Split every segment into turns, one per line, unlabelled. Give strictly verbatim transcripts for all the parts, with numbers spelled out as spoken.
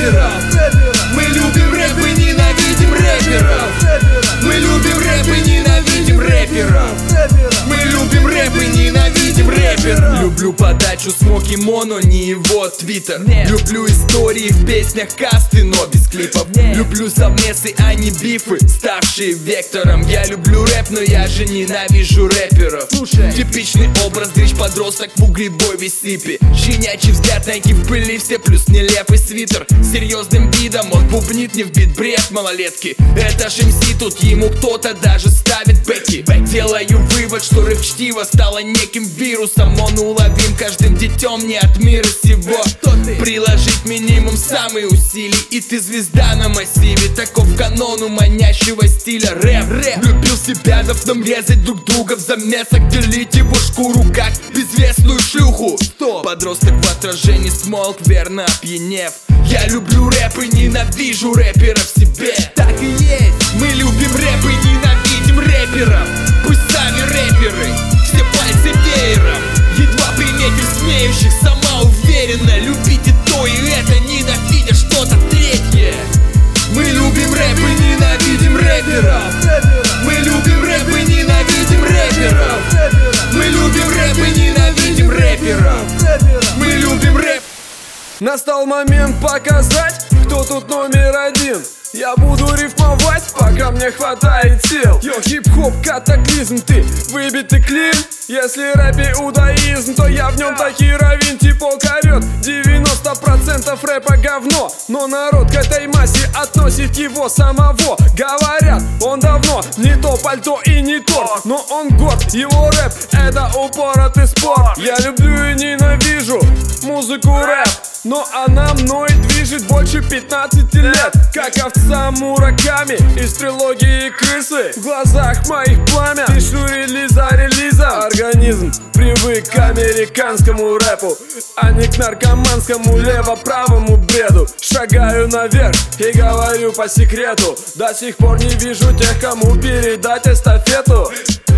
рэперов. Мы любим рэп и ненавидим рэперов. Мы любим рэп и ненавидим рэперов. Мы любим рэп и ненавидим рэперов. Люблю подачу Смоки Моно, не его твиттер. Люблю истории в песнях касты, но без клипов. Люблю совмесы, а не бифы, ставшие вектором. Я люблю рэп, но я же ненавижу рэперов. Типичный образ дрищ-подросток в угребой сипе. Щенячий взгляд, найки в пыли, все плюс нелепый свитер. Серьезным видом он бубнит, не вбит бред малолетки. Это ж МС, тут ему кто-то даже ставит бэки. Делаю вывод, что рэп чтиво стало неким вирусом. Он уловим каждым детем не от мира сего. Приложить минимум самые усилий, и ты звезда на массиве. Таков канон у манящего стиля рэп. рэп. Любил себя, давно резать друг друга в замесах, делить его шкуру как безвестную шлюху. Стоп. Подросток в отражении смолк, верно опьянев. Я люблю рэп и ненавижу рэперов в себе. Так и есть. Мы любим рэп и ненавидим рэперов. Пусть сами рэперы, все пальцы веером. Едва приметив смеющих, сама уверенно. Любите то и это, ненавидя что-то третье. Мы любим рэп и ненавидим рэперов. Мы любим рэп и ненавидим рэперов. Мы любим рэп и ненавидим рэперов. Мы любим рэп.
Настал момент показать, кто тут номер один. Я буду рифмовать, пока мне хватает сил. Йо, хип-хоп, катаклизм, ты выбитый клин. Если рэп иудаизм, то я в нем таки раввин. Типок орет, девяносто процентов рэпа говно, но народ к этой массе относит его самого. Говорят, он давно не то пальто и не торт, но он горд, его рэп это упоротый спорт. Я люблю и ненавижу музыку рэп, но она мной движет больше пятнадцати лет. Как овца Мураками из трилогии «Крысы». В глазах моих пламя, пишу релиз за релизом. Организм привык к американскому рэпу, а не к наркоманскому лево-правому бреду. Шагаю наверх и говорю по секрету, до сих пор не вижу тех, кому передать эстафету.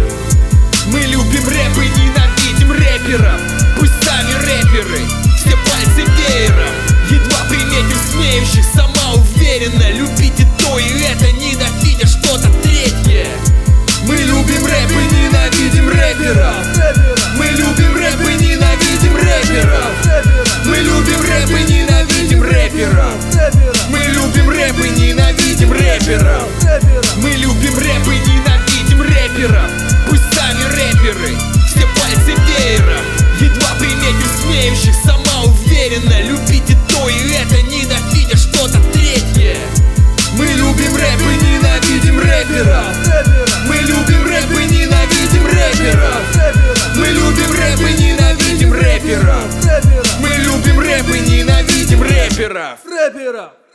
Мы любим рэп и ненавидим рэперов. Пусть сами рэперы, все пальцы веером. Едва приметив смеющих, сама уверенно. Любите то и это, ненавидя что-то третье. Мы любим рэп и ненавидим рэперов. Мы любим рэп и ненавидим рэперов. Мы любим рэп и ненавидим рэперов. Мы любим рэп и ненавидим рэперов. Мы любим рэп и ненавидим рэперов. Пусть сами рэперы, все пальцы веером. Едва приметив смеющих, сама уверенно. Любите то и это, ненавидя что-то третье. Мы любим рэп и ненавидим рэперов. Мы любим рэп и ненавидим рэперов. Мы любим рэп и ненавидим рэперов. Мы любим рэп и ненавидим рэперов.
Рэперов.